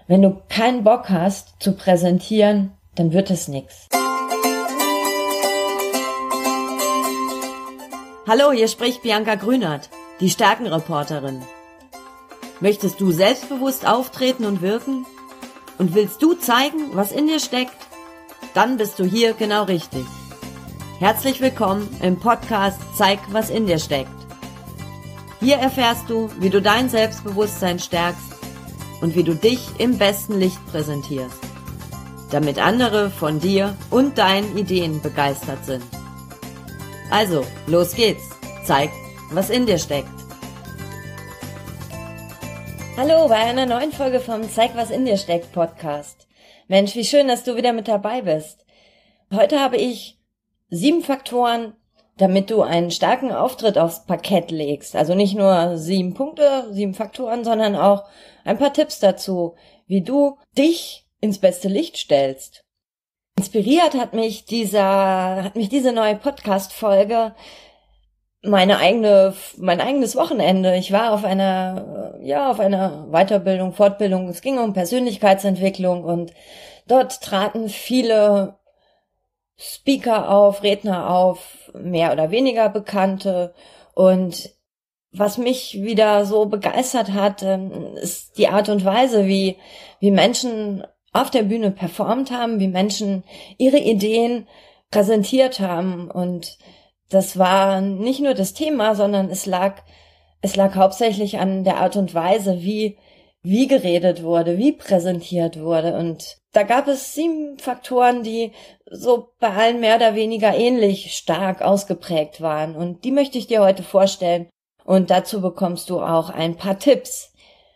Wenn du keinen Bock hast zu präsentieren, dann wird es nichts. Hallo, hier spricht Bianca Grünert, die Stärkenreporterin. Möchtest du selbstbewusst auftreten und wirken? Und willst du zeigen, was in dir steckt? Dann bist du hier genau richtig. Herzlich willkommen im Podcast Zeig, was in dir steckt. Hier erfährst du, wie du dein Selbstbewusstsein stärkst und wie du dich im besten Licht präsentierst, damit andere von dir und deinen Ideen begeistert sind. Also, los geht's. Zeig, was in dir steckt. Hallo bei einer neuen Folge vom Zeig, was in dir steckt Podcast. Mensch, wie schön, dass du wieder mit dabei bist. Heute habe ich 7 Faktoren, damit du einen starken Auftritt aufs Parkett legst. Also nicht nur 7 Punkte, 7 Faktoren, sondern auch ein paar Tipps dazu, wie du dich ins beste Licht stellst. Inspiriert hat mich diese neue Podcast-Folge mein eigenes Wochenende. Ich war auf einer Weiterbildung, Fortbildung. Es ging um Persönlichkeitsentwicklung und dort traten viele Speaker auf, Redner auf, mehr oder weniger Bekannte. Und was mich wieder so begeistert hat, ist die Art und Weise, wie Menschen auf der Bühne performt haben, wie Menschen ihre Ideen präsentiert haben. Und das war nicht nur das Thema, sondern es lag hauptsächlich an der Art und Weise, wie geredet wurde, wie präsentiert wurde. Und da gab es 7 Faktoren, die so bei allen mehr oder weniger ähnlich stark ausgeprägt waren. Und die möchte ich dir heute vorstellen. Und dazu bekommst du auch ein paar Tipps.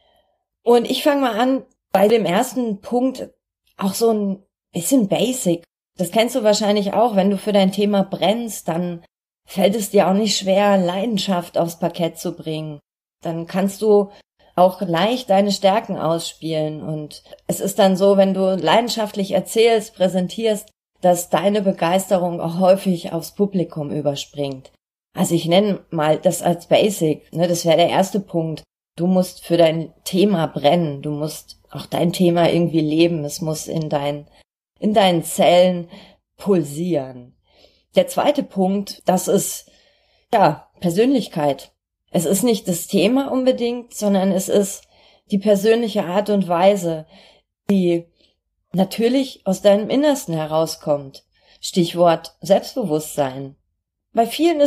Und ich fange mal an bei dem ersten Punkt, auch so ein bisschen basic. Das kennst du wahrscheinlich auch, wenn du für dein Thema brennst, dann fällt es dir auch nicht schwer, Leidenschaft aufs Parkett zu bringen. Dann kannst du auch leicht deine Stärken ausspielen. Und es ist dann so, wenn du leidenschaftlich erzählst, präsentierst, dass deine Begeisterung auch häufig aufs Publikum überspringt. Also ich nenne mal das als Basic, ne? Das wäre der erste Punkt. Du musst für dein Thema brennen. Du musst auch dein Thema irgendwie leben. Es muss in deinen Zellen pulsieren. Der zweite Punkt, das ist, Persönlichkeit. Es ist nicht das Thema unbedingt, sondern es ist die persönliche Art und Weise, die natürlich aus deinem Innersten herauskommt. Stichwort Selbstbewusstsein. Bei vielen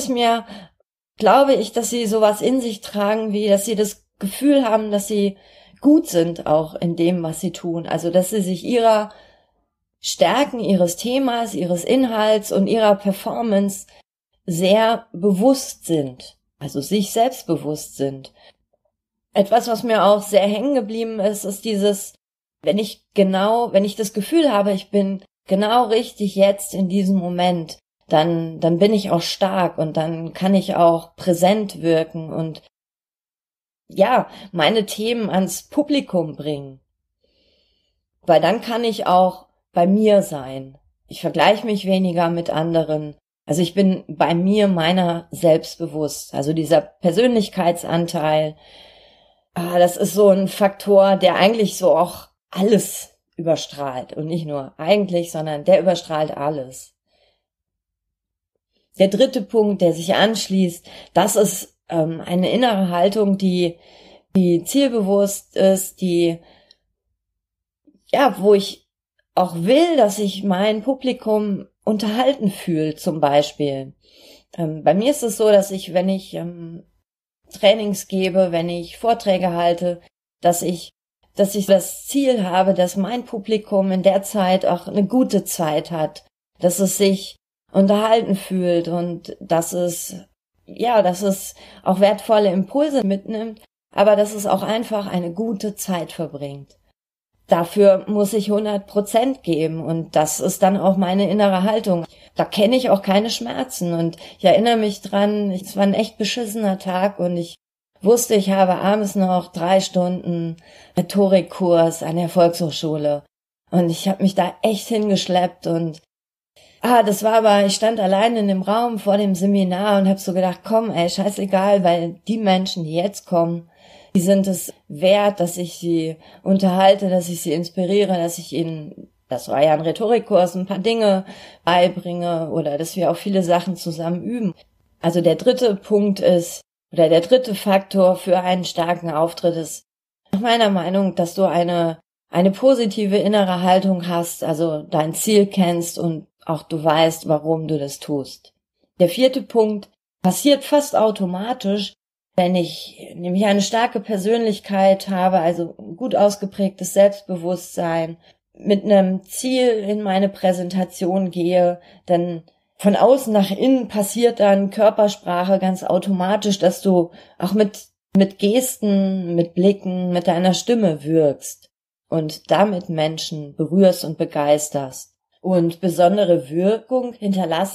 glaube ich, dass sie sowas in sich tragen, wie dass sie das Gefühl haben, dass sie gut sind auch in dem, was sie tun. Also, dass sie sich ihrer Stärken, ihres Themas, ihres Inhalts und ihrer Performance sehr bewusst sind. Also sich selbstbewusst sind. Etwas, was mir auch sehr hängen geblieben ist, ist dieses, wenn ich das Gefühl habe, ich bin genau richtig jetzt in diesem Moment, dann bin ich auch stark und dann kann ich auch präsent wirken und meine Themen ans Publikum bringen. Weil dann kann ich auch bei mir sein. Ich vergleiche mich weniger mit anderen. Also ich bin bei mir meiner selbstbewusst. Also dieser Persönlichkeitsanteil, das ist so ein Faktor, der eigentlich so auch alles überstrahlt. Und nicht nur eigentlich, sondern der überstrahlt alles. Der dritte Punkt, der sich anschließt, das ist eine innere Haltung, die zielbewusst ist, wo ich auch will, dass sich mein Publikum unterhalten fühlt, zum Beispiel. Bei mir ist es so, dass ich, wenn ich Trainings gebe, wenn ich Vorträge halte, dass ich das Ziel habe, dass mein Publikum in der Zeit auch eine gute Zeit hat, dass es sich unterhalten fühlt und dass es auch wertvolle Impulse mitnimmt, aber dass es auch einfach eine gute Zeit verbringt. Dafür muss ich 100% geben und das ist dann auch meine innere Haltung. Da kenne ich auch keine Schmerzen und ich erinnere mich dran, es war ein echt beschissener Tag und ich wusste, ich habe abends noch 3 Stunden Rhetorikkurs an der Volkshochschule und ich habe mich da echt hingeschleppt und ich stand allein in dem Raum vor dem Seminar und habe so gedacht, komm, scheißegal, weil die Menschen, die jetzt kommen, die sind es wert, dass ich sie unterhalte, dass ich sie inspiriere, dass ich ihnen, das war ja ein Rhetorikkurs, ein paar Dinge beibringe oder dass wir auch viele Sachen zusammen üben. Also der dritte Punkt ist, oder der dritte Faktor für einen starken Auftritt ist nach meiner Meinung, dass du eine positive innere Haltung hast, also dein Ziel kennst und auch du weißt, warum du das tust. Der vierte Punkt passiert fast automatisch, wenn ich nämlich eine starke Persönlichkeit habe, also gut ausgeprägtes Selbstbewusstsein, mit einem Ziel in meine Präsentation gehe, dann von außen nach innen passiert dann Körpersprache ganz automatisch, dass du auch mit Gesten, mit Blicken, mit deiner Stimme wirkst und damit Menschen berührst und begeisterst. Und besondere Wirkung hinterlässt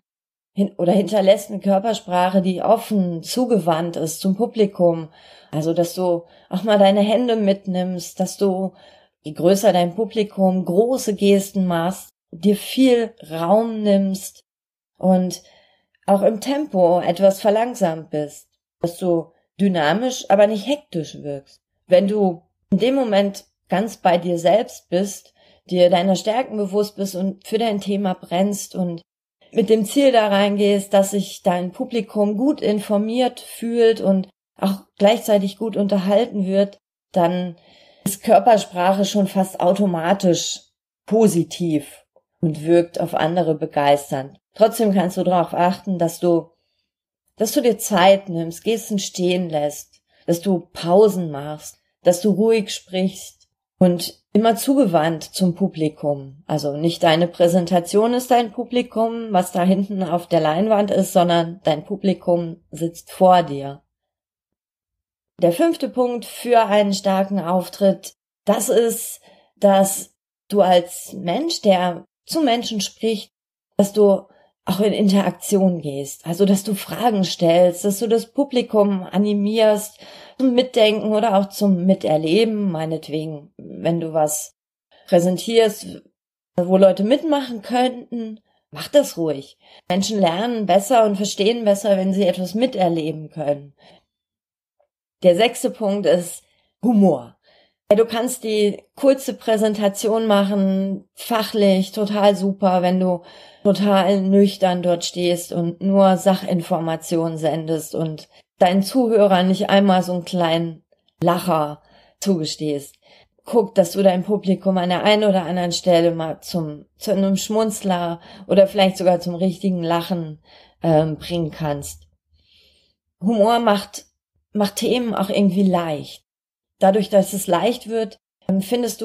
eine Körpersprache, die offen, zugewandt ist zum Publikum. Also, dass du auch mal deine Hände mitnimmst, dass du, je größer dein Publikum, große Gesten machst, dir viel Raum nimmst und auch im Tempo etwas verlangsamt bist, dass du dynamisch, aber nicht hektisch wirkst. Wenn du in dem Moment ganz bei dir selbst bist, dir deiner Stärken bewusst bist und für dein Thema brennst und mit dem Ziel da reingehst, dass sich dein Publikum gut informiert fühlt und auch gleichzeitig gut unterhalten wird, dann ist Körpersprache schon fast automatisch positiv und wirkt auf andere begeisternd. Trotzdem kannst du darauf achten, dass du dir Zeit nimmst, Gesten stehen lässt, dass du Pausen machst, dass du ruhig sprichst und immer zugewandt zum Publikum. Also nicht deine Präsentation ist dein Publikum, was da hinten auf der Leinwand ist, sondern dein Publikum sitzt vor dir. Der fünfte Punkt für einen starken Auftritt, das ist, dass du als Mensch, der zu Menschen spricht, dass du auch in Interaktion gehst. Also, dass du Fragen stellst, dass du das Publikum animierst zum Mitdenken oder auch zum Miterleben, meinetwegen, wenn du was präsentierst, wo Leute mitmachen könnten, mach das ruhig. Menschen lernen besser und verstehen besser, wenn sie etwas miterleben können. Der sechste Punkt ist Humor. Ja, du kannst die kurze Präsentation machen, fachlich total super, wenn du total nüchtern dort stehst und nur Sachinformationen sendest und deinen Zuhörern nicht einmal so einen kleinen Lacher zugestehst. Guck, dass du dein Publikum an der einen oder anderen Stelle mal zu einem Schmunzler oder vielleicht sogar zum richtigen Lachen bringen kannst. Humor macht Themen auch irgendwie leicht. Dadurch, dass es leicht wird, findet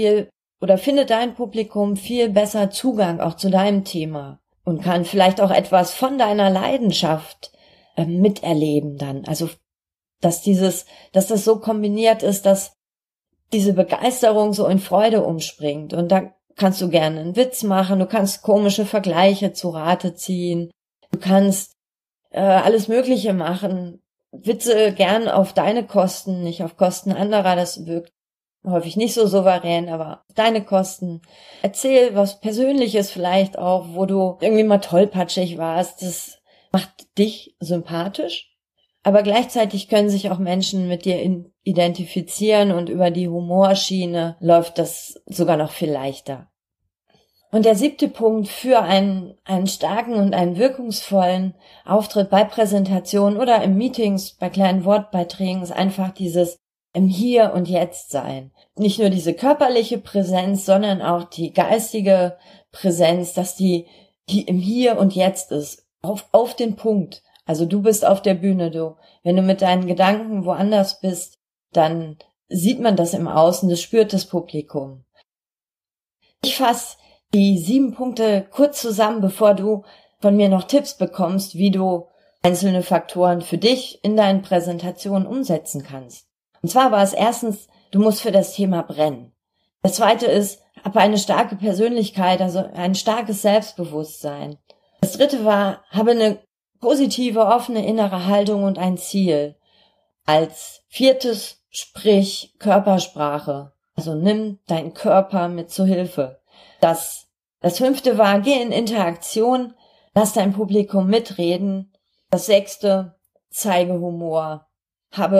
dein Publikum viel besser Zugang auch zu deinem Thema und kann vielleicht auch etwas von deiner Leidenschaft miterleben dann. Also, dass das so kombiniert ist, dass diese Begeisterung so in Freude umspringt. Und da kannst du gerne einen Witz machen, du kannst komische Vergleiche zu Rate ziehen, du kannst alles Mögliche machen. Witze gern auf deine Kosten, nicht auf Kosten anderer, das wirkt häufig nicht so souverän, aber auf deine Kosten. Erzähl was Persönliches vielleicht auch, wo du irgendwie mal tollpatschig warst, das macht dich sympathisch, aber gleichzeitig können sich auch Menschen mit dir identifizieren und über die Humorschiene läuft das sogar noch viel leichter. Und der siebte Punkt für einen starken und einen wirkungsvollen Auftritt bei Präsentationen oder in Meetings, bei kleinen Wortbeiträgen ist einfach dieses im Hier und Jetzt sein. Nicht nur diese körperliche Präsenz, sondern auch die geistige Präsenz, dass die im Hier und Jetzt ist. Auf den Punkt. Also du bist auf der Bühne, wenn du mit deinen Gedanken woanders bist, dann sieht man das im Außen, das spürt das Publikum. Ich fasse die 7 Punkte kurz zusammen, bevor du von mir noch Tipps bekommst, wie du einzelne Faktoren für dich in deinen Präsentationen umsetzen kannst. Und zwar war es erstens, du musst für das Thema brennen. Das zweite ist, habe eine starke Persönlichkeit, also ein starkes Selbstbewusstsein. Das dritte war, habe eine positive, offene innere Haltung und ein Ziel. Als viertes, sprich Körpersprache. Also nimm deinen Körper mit zur Hilfe. Das fünfte war, geh in Interaktion, lass dein Publikum mitreden. Das sechste, zeige Humor. Habe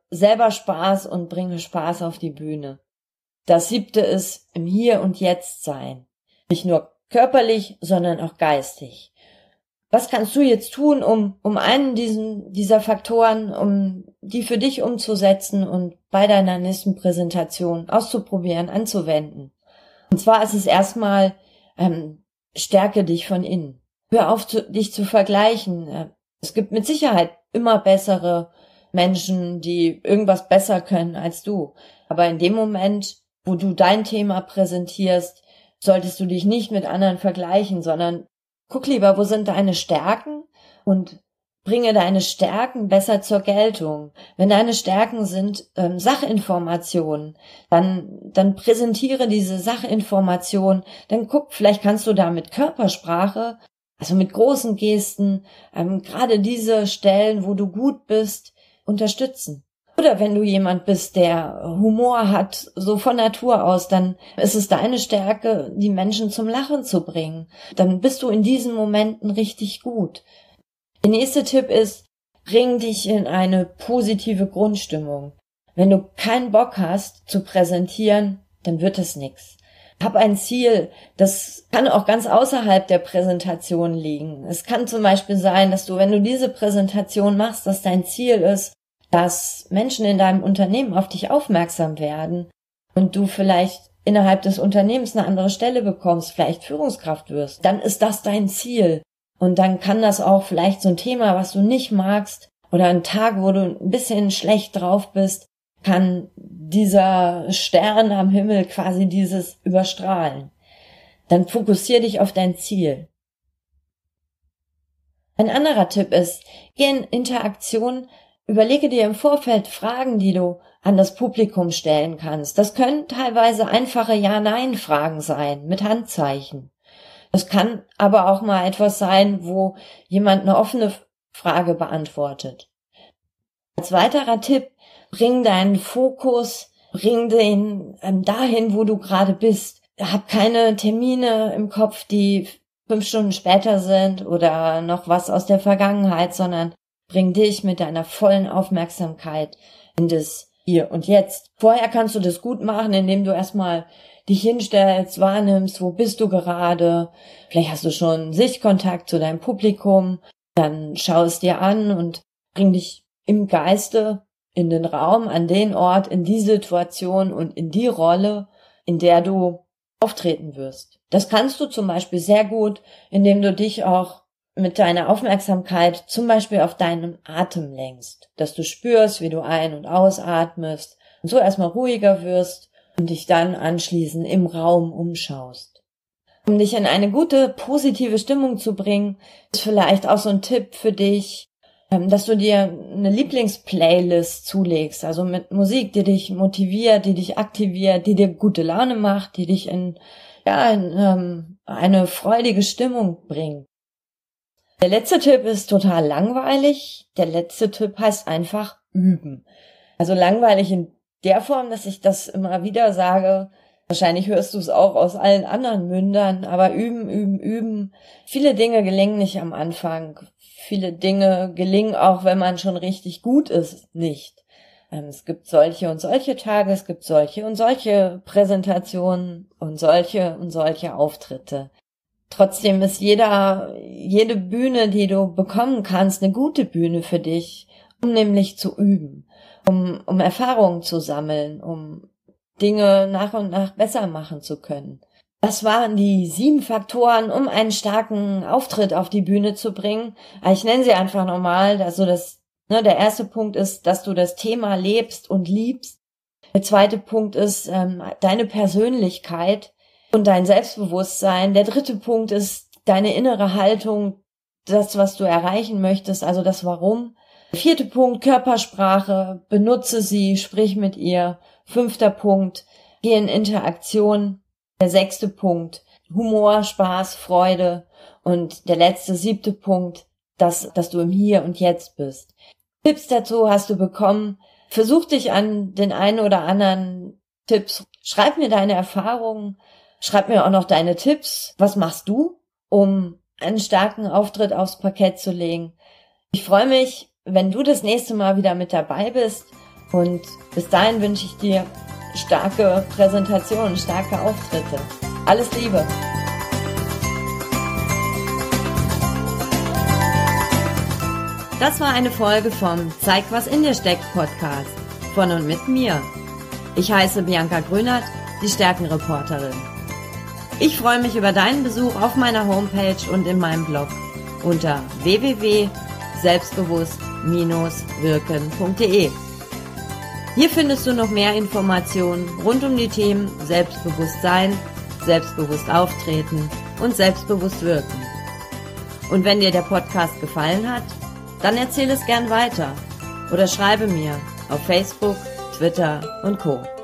selber Spaß und bringe Spaß auf die Bühne. Das 7. ist im Hier und Jetzt sein. Nicht nur körperlich, sondern auch geistig. Was kannst du jetzt tun, um einen dieser Faktoren, um die für dich umzusetzen und bei deiner nächsten Präsentation auszuprobieren, anzuwenden? Und zwar ist es erstmal, stärke dich von innen. Hör auf, dich zu vergleichen. Es gibt mit Sicherheit immer bessere Menschen, die irgendwas besser können als du. Aber in dem Moment, wo du dein Thema präsentierst, solltest du dich nicht mit anderen vergleichen, sondern guck lieber, wo sind deine Stärken und bringe deine Stärken besser zur Geltung. Wenn deine Stärken sind Sachinformationen, dann präsentiere diese Sachinformation, dann guck, vielleicht kannst du da mit Körpersprache, also mit großen Gesten, gerade diese Stellen, wo du gut bist, unterstützen. Oder wenn du jemand bist, der Humor hat, so von Natur aus, dann ist es deine Stärke, die Menschen zum Lachen zu bringen. Dann bist du in diesen Momenten richtig gut. Der nächste Tipp ist, bring dich in eine positive Grundstimmung. Wenn du keinen Bock hast zu präsentieren, dann wird es nichts. Hab ein Ziel, das kann auch ganz außerhalb der Präsentation liegen. Es kann zum Beispiel sein, dass du, wenn du diese Präsentation machst, dass dein Ziel ist, dass Menschen in deinem Unternehmen auf dich aufmerksam werden und du vielleicht innerhalb des Unternehmens eine andere Stelle bekommst, vielleicht Führungskraft wirst, dann ist das dein Ziel. Und dann kann das auch vielleicht so ein Thema, was du nicht magst, oder ein Tag, wo du ein bisschen schlecht drauf bist, kann dieser Stern am Himmel quasi dieses überstrahlen. Dann fokussier dich auf dein Ziel. Ein anderer Tipp ist, geh in Interaktion. Überlege dir im Vorfeld Fragen, die du an das Publikum stellen kannst. Das können teilweise einfache Ja-Nein-Fragen sein, mit Handzeichen. Das kann aber auch mal etwas sein, wo jemand eine offene Frage beantwortet. Als weiterer Tipp, bring deinen Fokus, bring den dahin, wo du gerade bist. Hab keine Termine im Kopf, die 5 Stunden später sind oder noch was aus der Vergangenheit, sondern bring dich mit deiner vollen Aufmerksamkeit in das Hier und Jetzt. Vorher kannst du das gut machen, indem du erstmal dich hinstellst, wahrnimmst, wo bist du gerade. Vielleicht hast du schon Sichtkontakt zu deinem Publikum. Dann schau es dir an und bring dich im Geiste in den Raum, an den Ort, in die Situation und in die Rolle, in der du auftreten wirst. Das kannst du zum Beispiel sehr gut, indem du dich auch mit deiner Aufmerksamkeit zum Beispiel auf deinen Atem lenkst, dass du spürst, wie du ein- und ausatmest und so erstmal ruhiger wirst und dich dann anschließend im Raum umschaust. Um dich in eine gute, positive Stimmung zu bringen, ist vielleicht auch so ein Tipp für dich, dass du dir eine Lieblingsplaylist zulegst, also mit Musik, die dich motiviert, die dich aktiviert, die dir gute Laune macht, die dich in eine freudige Stimmung bringt. Der letzte Tipp ist total langweilig. Der letzte Tipp heißt einfach üben. Also langweilig in der Form, dass ich das immer wieder sage. Wahrscheinlich hörst du es auch aus allen anderen Mündern, aber üben, üben, üben. Viele Dinge gelingen nicht am Anfang. Viele Dinge gelingen auch, wenn man schon richtig gut ist, nicht. Es gibt solche und solche Tage, es gibt solche und solche Präsentationen und solche Auftritte. Trotzdem ist jede Bühne, die du bekommen kannst, eine gute Bühne für dich, um nämlich zu üben, um Erfahrungen zu sammeln, um Dinge nach und nach besser machen zu können. Das waren die 7 Faktoren, um einen starken Auftritt auf die Bühne zu bringen. Ich nenne sie einfach nochmal. Also der erste Punkt ist, dass du das Thema lebst und liebst. Der zweite Punkt ist deine Persönlichkeit und dein Selbstbewusstsein. Der dritte Punkt ist deine innere Haltung, das, was du erreichen möchtest, also das Warum. Der vierte Punkt, Körpersprache, benutze sie, sprich mit ihr. 5. Punkt, geh in Interaktion. Der 6. Punkt, Humor, Spaß, Freude. Und der letzte, 7. Punkt, dass du im Hier und Jetzt bist. Tipps dazu hast du bekommen. Versuch dich an den einen oder anderen Tipps. Schreib mir deine Erfahrungen. Schreib mir auch noch deine Tipps. Was machst du, um einen starken Auftritt aufs Parkett zu legen? Ich freue mich, wenn du das nächste Mal wieder mit dabei bist Und bis dahin wünsche ich dir starke Präsentationen, starke Auftritte. Alles Liebe! Das war eine Folge vom Zeig, was in dir steckt Podcast von und mit mir. Ich heiße Bianca Grünert, die Stärkenreporterin. Ich freue mich über deinen Besuch auf meiner Homepage und in meinem Blog unter www.selbstbewusst-wirken.de. Hier findest du noch mehr Informationen rund um die Themen Selbstbewusstsein, selbstbewusst auftreten und selbstbewusst wirken. Und wenn dir der Podcast gefallen hat, dann erzähle es gern weiter oder schreibe mir auf Facebook, Twitter und Co.